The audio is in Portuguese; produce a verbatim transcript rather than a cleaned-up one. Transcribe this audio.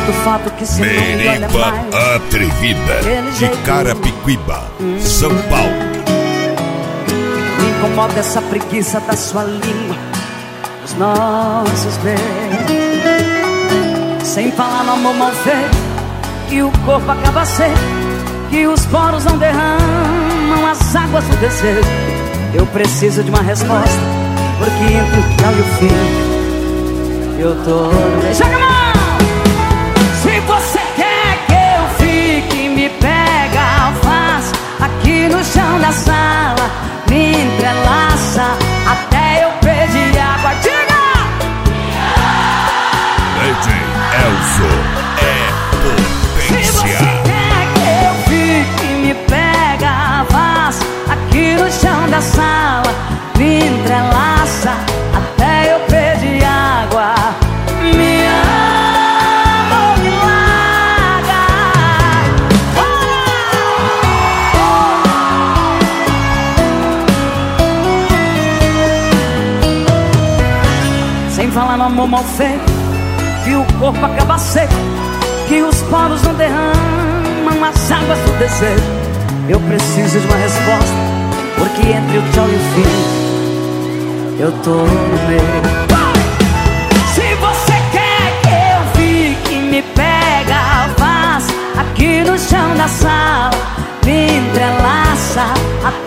do fato que se Meripa Atrevida, de Carapicuíba, hum. São Paulo. Me incomoda essa preguiça da sua língua, os nossos beijos. Sem falar no amor mal feito, que o corpo acaba seco, que os poros não derramam as águas do desejo. Eu preciso de uma resposta, porque entre o tchau e o fim eu tô no meio. Joga a mão! Se você quer que eu fique, me pega, faz aqui no chão da sala, me entrelaça até eu pedir água. Diga! D J Elzo é potência. Se você quer que eu fique, me pega, faz aqui no chão da sala, me entrelaça até eu pedir água. Me ama ou me larga. Sem falar no amor mal feito, que o corpo acaba seco, que os poros não derramam as águas do desejo. Eu preciso de uma resposta, porque entre o tchau e o fim eu tô no meio. Se você quer que eu fique, me pega, faz aqui no chão da sala, me entrelaça até